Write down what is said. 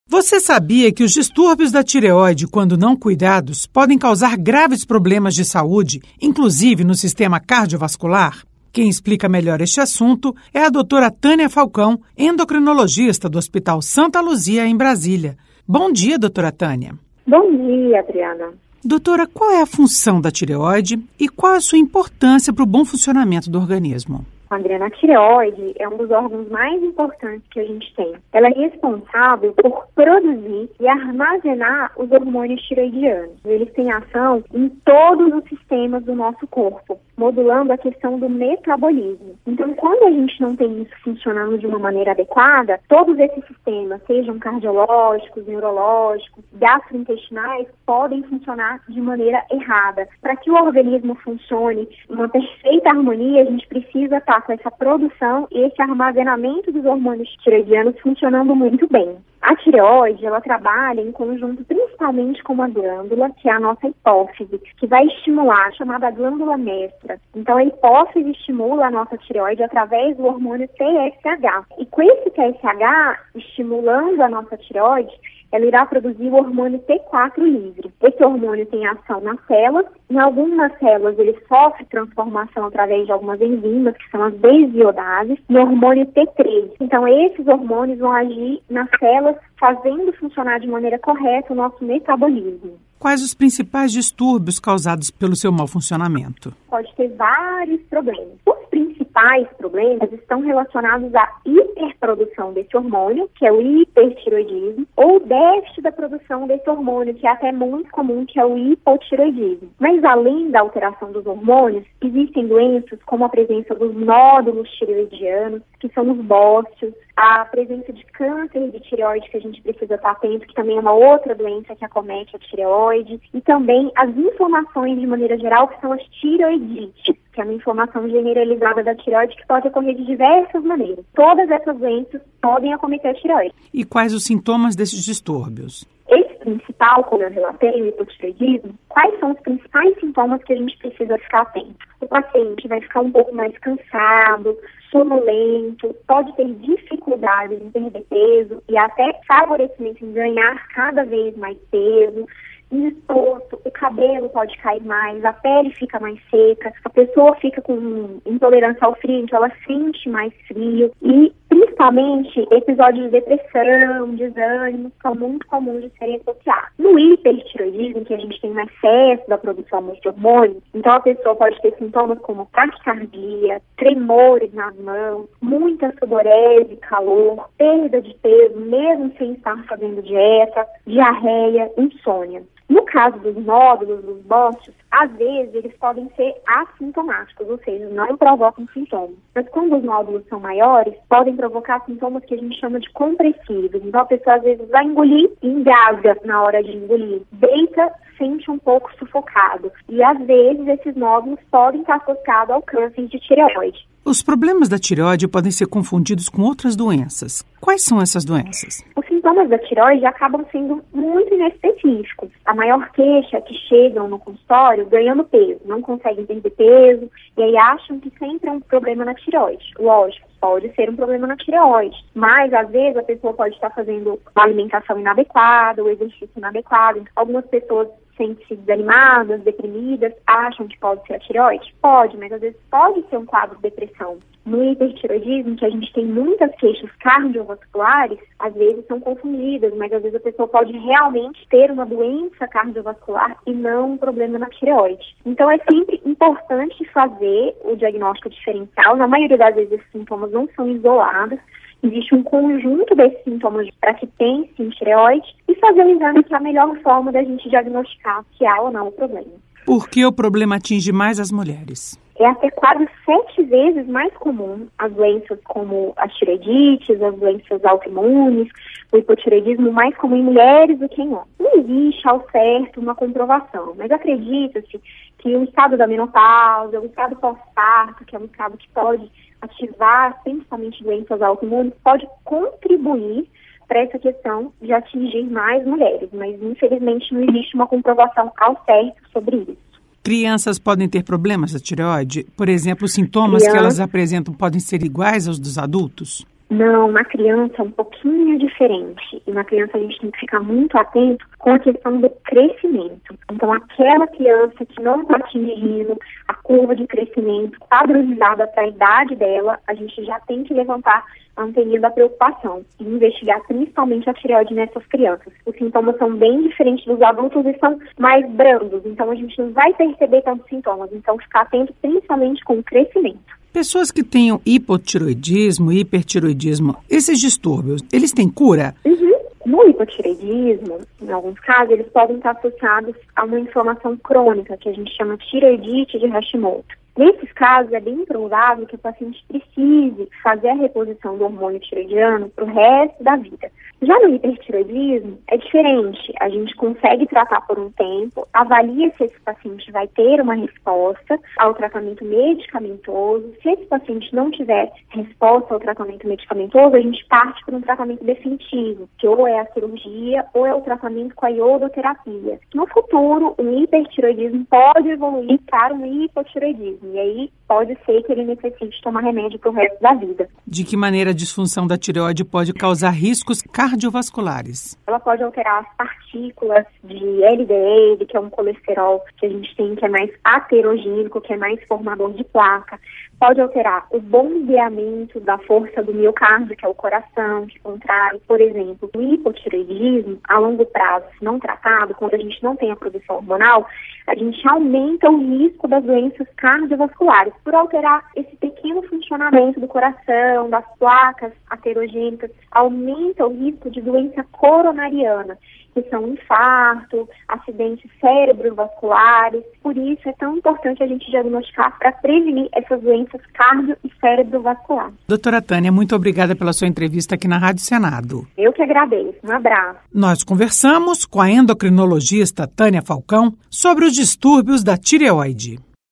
Você sabia que os distúrbios da tireoide, quando não cuidados, podem causar graves problemas de saúde, inclusive no sistema cardiovascular? Quem explica melhor este assunto é a doutora Tânia Falcão, endocrinologista do Hospital Santa Luzia, em Brasília. Bom dia, doutora Tânia. Bom dia, Adriana. Doutora, qual é a função da tireoide e qual a sua importância para o bom funcionamento do organismo? Adriana, a tireoide é um dos órgãos mais importantes que a gente tem. Ela é responsável por produzir e armazenar os hormônios tireoidianos. Eles têm ação em todos os sistemas do nosso corpo, modulando a questão do metabolismo. Então, quando a gente não tem isso funcionando de uma maneira adequada, todos esses sistemas, sejam cardiológicos, neurológicos, gastrointestinais, podem funcionar de maneira errada. Para que o organismo funcione em uma perfeita harmonia, a gente precisa estar com essa produção e esse armazenamento dos hormônios tireoidianos funcionando muito bem. A tireoide, ela trabalha em conjunto principalmente com uma glândula, que é a nossa hipófise, que vai estimular a chamada glândula mestra. Então, a hipófise estimula a nossa tireoide através do hormônio TSH. E com esse TSH, estimulando a nossa tireoide, ela irá produzir o hormônio T4 livre. Esse hormônio tem ação nas células. Em algumas células, ele sofre transformação através de algumas enzimas, que são as desidiodases, no hormônio T3. Então, esses hormônios vão agir nas células, fazendo funcionar de maneira correta o nosso metabolismo. Quais os principais distúrbios causados pelo seu mau funcionamento? Pode ter vários problemas. Os principais problemas estão relacionados à hiperprodução desse hormônio, que é o hipertireoidismo, ou déficit da produção desse hormônio, que é até muito comum, que é o hipotireoidismo. Mas além da alteração dos hormônios, existem doenças como a presença dos nódulos tireoidianos, que são os bócios, a presença de câncer de tireoide, que a gente precisa estar atento, que também é uma outra doença que acomete a tireoide, e também as inflamações de maneira geral, que são as tireoidites, que é uma inflamação generalizada da tireoide que pode ocorrer de diversas maneiras. Todas essas doenças podem acometer a tireoide. E quais os sintomas desses distúrbios? Esse principal, como eu relatei, o hipotireoidismo, quais são os principais sintomas que a gente precisa ficar atento? O paciente vai ficar um pouco mais cansado, sonolento, pode ter dificuldades em perder peso e até favorecimento em ganhar cada vez mais peso. Indisposto, o cabelo pode cair mais, a pele fica mais seca, a pessoa fica com intolerância ao frio, então ela sente mais frio e principalmente episódios de depressão, desânimo, são muito comuns de serem associados. No hipertireoidismo, que a gente tem um excesso da produção desse hormônio, então a pessoa pode ter sintomas como taquicardia, tremores nas mãos, muita sudorese, calor, perda de peso, mesmo sem estar fazendo dieta, diarreia, insônia. No caso dos nódulos, dos bócios, às vezes eles podem ser assintomáticos, ou seja, não provocam sintomas. Mas quando os nódulos são maiores, podem provocar sintomas que a gente chama de compressivos. Então a pessoa às vezes vai engolir e engasga na hora de engolir. Deita, sente um pouco sufocado. E às vezes esses nódulos podem estar associados ao câncer de tireoide. Os problemas da tireoide podem ser confundidos com outras doenças. Quais são essas doenças? Os sintomas da tireoide acabam sendo muito inespecíficos. A maior queixa é que chegam no consultório ganhando peso, não conseguem perder peso, e aí acham que sempre é um problema na tireoide. Lógico, pode ser um problema na tireoide, mas às vezes a pessoa pode estar fazendo uma alimentação inadequada, o exercício inadequado. Algumas pessoas sentem-se desanimadas, deprimidas, acham que pode ser a tireoide? Pode, mas às vezes pode ser um quadro de depressão. No hipertireoidismo, que a gente tem muitas queixas cardiovasculares, às vezes são confundidas, mas às vezes a pessoa pode realmente ter uma doença cardiovascular e não um problema na tireoide. Então é sempre importante fazer o diagnóstico diferencial. Na maioria das vezes esses sintomas não são isolados. Existe um conjunto desses sintomas para que tem sim tireoide e fazer o exame que é a melhor forma da gente diagnosticar se há ou não o problema. Por que o problema atinge mais as mulheres? É até quase 7 vezes mais comum as doenças como as tireoidites, as doenças autoimunes, o hipotireoidismo mais comum em mulheres do que em homens. Não existe ao certo uma comprovação, mas acredita-se que o estado da menopausa, o estado pós-parto, que é um estado que pode ativar principalmente doenças autoimunes, pode contribuir para essa questão de atingir mais mulheres, mas infelizmente não existe uma comprovação ao certo sobre isso. Crianças podem ter problemas da tireoide? Por exemplo, os sintomas que elas apresentam podem ser iguais aos dos adultos? Não, na criança é um pouquinho diferente. E na criança a gente tem que ficar muito atento com a questão do crescimento. Então, aquela criança que não está atingindo a curva de crescimento padronizada para a idade dela, a gente já tem que levantar a anteninha da preocupação e investigar principalmente a tireoide nessas crianças. Os sintomas são bem diferentes dos adultos e são mais brandos, então a gente não vai perceber tantos sintomas. Então, ficar atento principalmente com o crescimento. Pessoas que tenham hipotireoidismo, hipertireoidismo, esses distúrbios, eles têm cura? No hipotireoidismo, em alguns casos, eles podem estar associados a uma inflamação crônica, que a gente chama tireoidite de Hashimoto. Nesses casos, é bem provável que o paciente precise fazer a reposição do hormônio tireoidiano para o resto da vida. Já no hipertireoidismo, é diferente. A gente consegue tratar por um tempo, avalia se esse paciente vai ter uma resposta ao tratamento medicamentoso. Se esse paciente não tiver resposta ao tratamento medicamentoso, a gente parte para um tratamento definitivo, que ou é a cirurgia ou é o tratamento com a iodoterapia. No futuro, o hipertireoidismo pode evoluir para um hipotireoidismo. E aí pode ser que ele necessite tomar remédio para o resto da vida. De que maneira a disfunção da tireoide pode causar riscos cardiovasculares? Ela pode alterar as partículas de LDL, que é um colesterol que a gente tem que é mais aterogênico, que é mais formador de placa. Pode alterar o bombeamento da força do miocárdio, que é o coração, que contrai. Por exemplo, o hipotireoidismo, a longo prazo, se não tratado, quando a gente não tem a produção hormonal, a gente aumenta o risco das doenças cardiovasculares, por alterar esse pequeno funcionamento do coração, das placas aterogênicas, aumenta o risco de doença coronariana, que são infarto, acidentes cerebrovasculares. Por isso é tão importante a gente diagnosticar para prevenir essas doenças cardio- e cerebrovasculares. Doutora Tânia, muito obrigada pela sua entrevista aqui na Rádio Senado. Eu que agradeço. Um abraço. Nós conversamos com a endocrinologista Tânia Falcão sobre os distúrbios da tireoide.